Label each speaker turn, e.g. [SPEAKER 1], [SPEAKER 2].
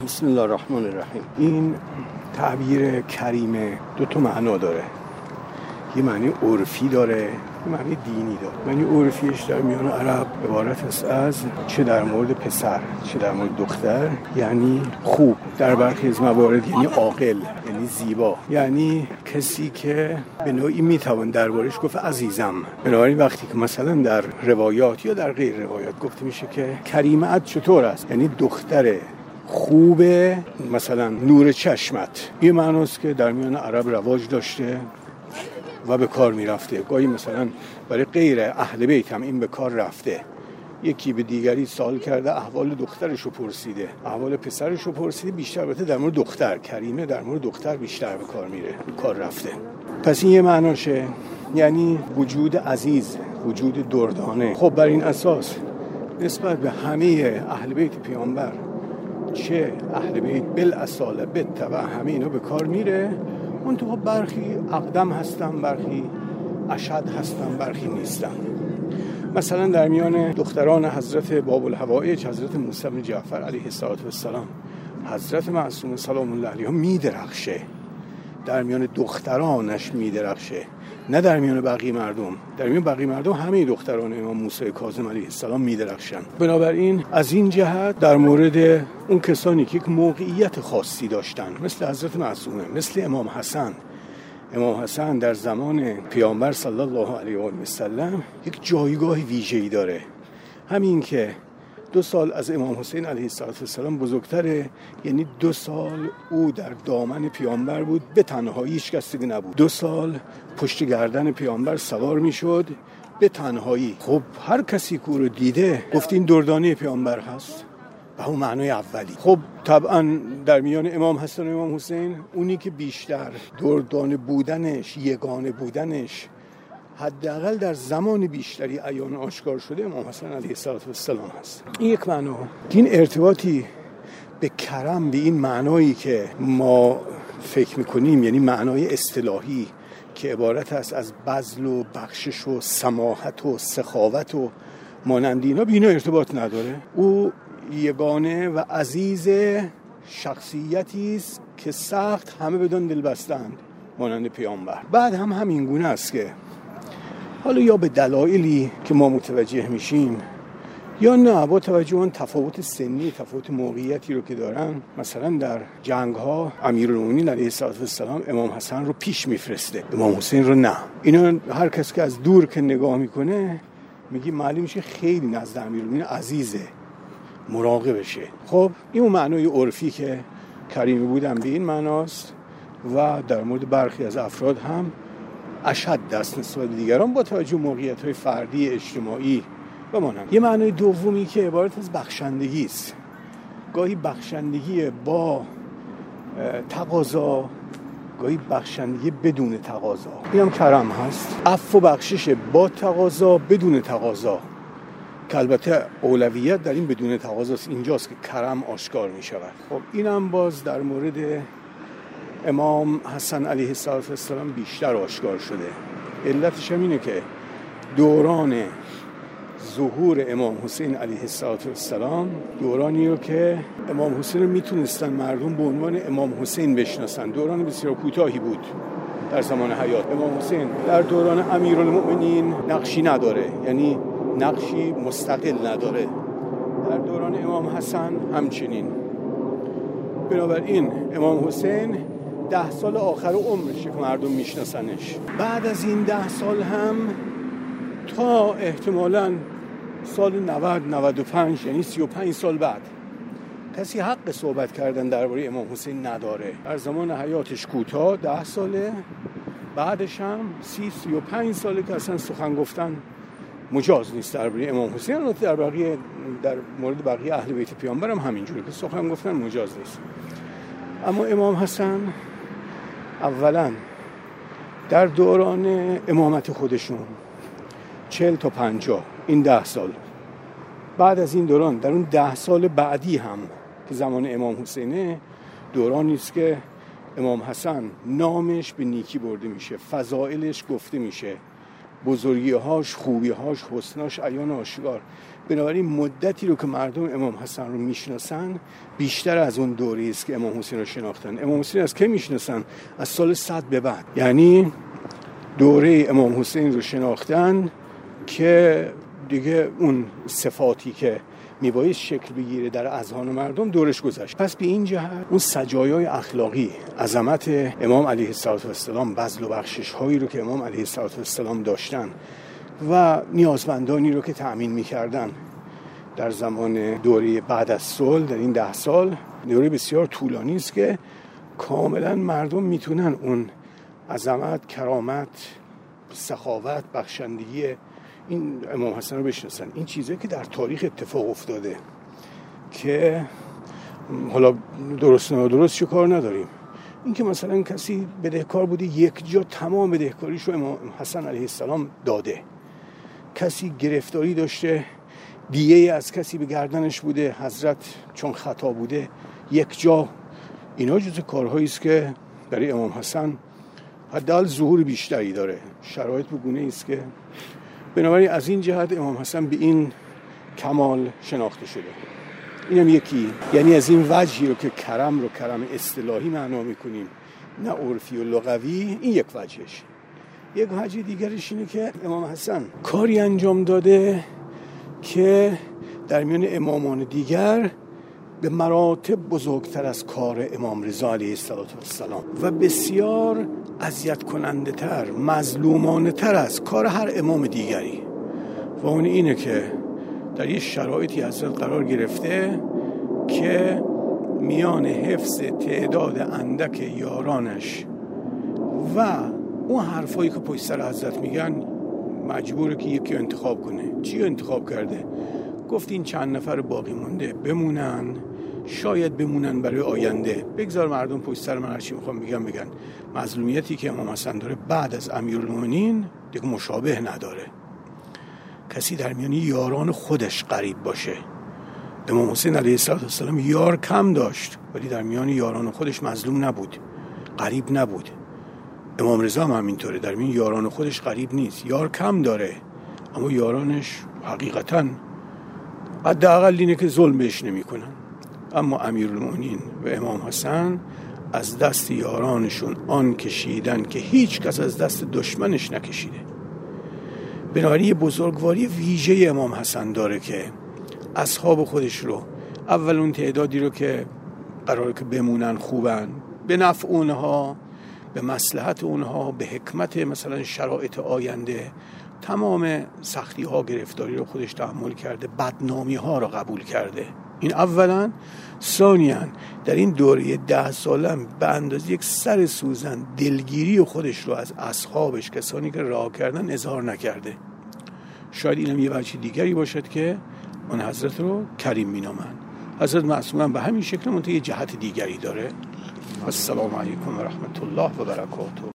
[SPEAKER 1] بسم الله الرحمن الرحیم. این تعبیر کریمه دو تا معنا داره. یه معنی عرفی داره، یه معنی دینی داره. معنی عرفیش در میان عرب عبارت است از چه در مورد پسر چه در مورد دختر، یعنی خوب، در برخی از موارد یعنی عاقل، یعنی زیبا، یعنی کسی که به نوعی میتوان دربارش گفت عزیزم. بنابراین وقتی که مثلا در روایات یا در غیر روایات گفته میشه که کریمت چطور است، یعنی دختر خوبه، مثلا نور چشمت، این معناست که در میان عرب رواج داشته و به کار میرفته. گاهی مثلا برای غیر اهل بیت هم این به کار رفته. یکی به دیگری سوال کرده، احوال دخترشو پرسیده، احوال پسرشو پرسیده، بیشتر البته در مورد دختر، کریمه در مورد دختر بیشتر به کار میره، به کار رفته. پس این یه معناشه، یعنی وجود عزیز، وجود دردانه. خب بر این اساس نسبت به همه اهل بیت پیامبر، چه اهل بیت بالاصاله بالتبع، همه اینا به کار میره. اون تو برخی اقدم هستن، برخی اشد هستن، برخی نیستن. مثلا در میان دختران حضرت باب الحوائج، حضرت موسی بن جعفر علیه السلام، حضرت معصوم سلام الله علیها میدرخشه. در میان دخترانش میدرخشه، نه در میان بقیه مردم. در میان بقیه مردم همه دختران امام موسی کاظم علیه السلام میدرخشن. بنابراین از این جهت در مورد اون کسانی که یک موقعیت خاصی داشتن، مثل حضرت معصومه، مثل امام حسن در زمان پیامبر صلی الله علیه و سلم یک جایگاه ویژه‌ای داره. همین که 2 سال از امام حسین علیه السلام بزرگتره، یعنی 2 سال او در دامن پیامبر بود، به تنهایی، هیچ کس دیگه نبود. 2 سال پشت گردن پیامبر سوار میشد به تنهایی. خب هر کسی که او رو دیده گفت این دردانه پیامبر هست، به اون معنای اولی. خب طبعا در میان امام حسن و امام حسین، اونی که بیشتر دردانه بودنش، یگانه بودنش حداقل در زمان بیشتری عیان آشکار شده، امام حسن علیه السلام هست. این یک معنا. این ارتباطی به کرم، به این معنایی که ما فکر میکنیم، یعنی معنای اصطلاحی که عبارت است از بذل و بخشش و سماحت و سخاوت و مانند اینا، به اینا ارتباط نداره. او یگانه و عزیز شخصیتی است که سخت همه بدون دل بستند، مانند پیامبر. بعد هم همین گونه است که حالا یا به دلایلی که ما متوجه میشیم یا نه، با توجه اون تفاوت سنی، تفاوت موقعیتی رو که دارن، مثلا در جنگ ها امیرالمومنین علیه السلام امام حسن رو پیش میفرسته، امام حسین رو نه. اینا هر کس که از دور که نگاه میکنه میگه معلوم میشه خیلی نزد امیرالمومنین عزیزه، مراقبشه. خب این اون معنای عرفی که کریمه بودن به این معناست، و در مورد برخی از افراد هم اشد دست نسبت دیگران با توجه موقعیت‌های فردی، اجتماعی و مانند. یه معنای دومی که عبارت از بخشندگی است. گاهی بخشندگی با تقاضا، گاهی بخشندگی بدون تقاضا. این هم کرم هست. عفو و بخشش با تقاضا، بدون تقاضا، که البته اولویت در این بدون تقاضاست. اینجاست که کرم آشکار می شود. خب اینم باز در مورد امام حسن علیه السلام بیشتر آشکار شده. علتش هم اینه که دوران ظهور امام حسین علیه السلام دورانی رو که امام حسین رو میتونستن مردم به عنوان امام حسین بشناسن، دوران بسیار کوتاهی بود در زمان حیات. امام حسین در دوران امیرالمؤمنین نقشی نداره، یعنی نقشی مستقل نداره. در دوران امام حسن همچنین. بنابراین امام حسین 10 سال آخر عمرشه که مردم میشناسنش. بعد از این 10 سال هم تا احتمالاً سال 90-95، یعنی 35 سال بعد، کسی حق صحبت کردن درباره امام حسین نداره. در زمان حیاتش کوتاه 10 ساله، بعدش هم 30-35 ساله که اصلا سخن گفتن مجاز نیست درباره امام حسین. در مورد بقیه اهل بیت پیامبر هم همینجوری که سخن گفتن مجاز نیست. اما امام حسن اولا در دوران امامت خودشون 40 تا 50، این 10 سال، بعد از این دوران، در اون 10 سال بعدی هم که زمان امام حسینه، دورانی است که امام حسن نامش به نیکی برده میشه، فضائلش گفته میشه، بزرگی‌هاش، خوبی‌هاش، حسناش عیان آشکار. بنابراین مدتی رو که مردم امام حسن رو میشناسن بیشتر از اون دوری است که امام حسین رو شناختن. امام حسین از کی میشناسن؟ از سال 100 به بعد. یعنی دوره امام حسین رو شناختن که دیگه اون صفاتی که میبایست شکل بگیره در اذهان مردم دورش گذشت. پس به این جهت اون سجایای اخلاقی، عظمت امام علیه السلام، بذل و بخشش هایی رو که امام علیه السلام داشتن و نیازمندانی رو که تأمین میکردن در زمان دوره بعد از صلح، در این 10 سال دوره بسیار طولانی است که کاملا مردم میتونن اون عظمت، کرامت، سخاوت، بخشندگی این امام حسن رو بشناسن. این چیزی که در تاریخ اتفاق افتاده که حالا درست نه درست چه کار نداریم. این که مثلا کسی بدهکار بوده یک جا تمام بدهکاریش رو امام حسن علیه السلام داده، کسی گرفتاری داشته دیگه از کسی به گردنش بوده، حضرت چون خطا بوده یک جا. اینا جزو کارهایی است که برای امام حسن حداقل ظهور بیشتری داره. شرایط به گونه‌ای است که بنابراین از این جهت امام حسن به این کمال شناخته شده. اینم یکی، یعنی از این وجهی رو که کرم رو کرم اصطلاحی معنا میکنیم نه عرفی و لغوی، این یک وجهش. یک وجه دیگرش اینه که امام حسن کاری انجام داده که در میان امامان دیگر به مراتب بزرگتر از کار امام رضا علیه السلام و بسیار اذیت کننده تر، مظلومانه تر از کار هر امام دیگری. و اون اینه که در یه شرایطی حضرت قرار گرفته که میان حفظ تعداد اندک یارانش و اون حرفایی که پشت سر حضرت میگن مجبوره که یکی انتخاب کنه. چی انتخاب کرده؟ گفت این چند نفر باقی مونده بمونن، شاید بمونن برای آینده، بگذار مردم پشت سر من هرچی میخوام بگن. مظلومیتی که امام حسن داره بعد از امیرالمومنین دیگه مشابه نداره. کسی در میان یاران خودش قریب باشه. امام حسین علیه السلام یار کم داشت ولی در میان یاران خودش مظلوم نبود، قریب نبود. امام رضا هم همینطوره، در میان یاران خودش قریب نیست، یار کم داره اما یارانش حقیقتاً حداقل اینه که ظلم بهش نمی‌کنن. اما امیرالمومنین و امام حسن از دست یارانشون آن کشیدن که هیچ کس از دست دشمنش نکشیده. بنابراین یه بزرگواری ویژه امام حسن داره که اصحاب خودش رو، اول اون تعدادی رو که قراره که بمونن خوبن، به نفع اونها، به مصلحت اونها، به حکمت مثلا شرایط آینده، تمام سختی ها گرفتاری رو خودش تحمل کرده، بدنامی ها رو قبول کرده. این اولا. ثانیاً در این دوره 10 ساله به اندازه یک سر سوزن دلگیری خودش رو از اصحابش، کسانی که رها کردن، اظهار نکرده. شاید اینم یه وجه دیگری باشد که اون حضرت رو کریم مینامن. حضرت معصوم به همین شکل منتها یه جهت دیگری داره. السلام علیکم و رحمت الله و برکاته.